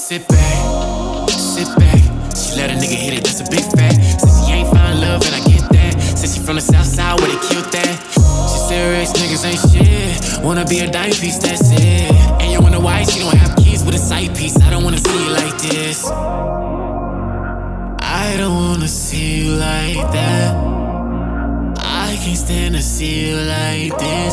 Sit back, sit back. She let a nigga hit it, that's a big fact. Said she ain't find love and I get that. Said she from the south side where they killed that. She serious, niggas ain't shit. Wanna be a dime piece, that's it. And you wonder why she don't have kids with a side piece. I don't wanna see you like this. I don't wanna see you like that. I can't stand to see you like this.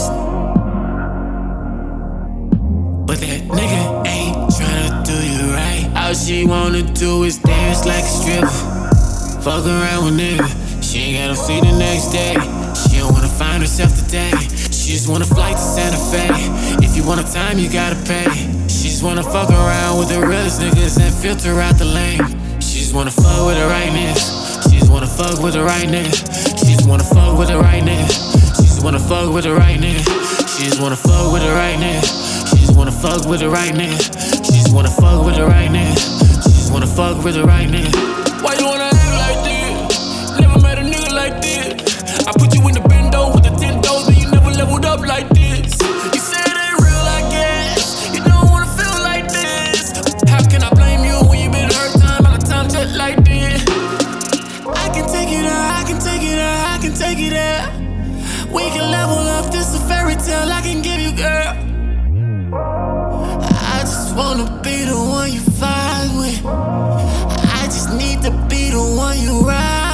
But that nigga ain't tryna do you right. All she wanna do is dance like a stripper. Fuck around with nigga, she ain't got no sleep the next day. She don't wanna find herself today. She just wanna fly to Santa Fe. If you want a time, you gotta pay. She just wanna fuck around with the realest niggas and filter out the lame. She just wanna fuck with the right niggas. She just wanna fuck with the right nigga. She just wanna fuck with the right nigga. She just wanna fuck with the right nigga. She just wanna fuck with the right nigga. She just wanna fuck with the right nigga. She just wanna fuck with the right nigga. She just wanna fuck with the right nigga. Why you wanna act like this? Never met a nigga like this. I put you in the bendo with the 10 toes, but you never leveled up like this. You said it ain't real, I guess. You don't wanna feel like this. How can I blame you when you been hurt time out of time just like this? I can take it out, I can take it out, I can take it out. We can level up, this a fairy tale I can give you, girl. I just wanna be the one you vibe with. I just need to be the one you ride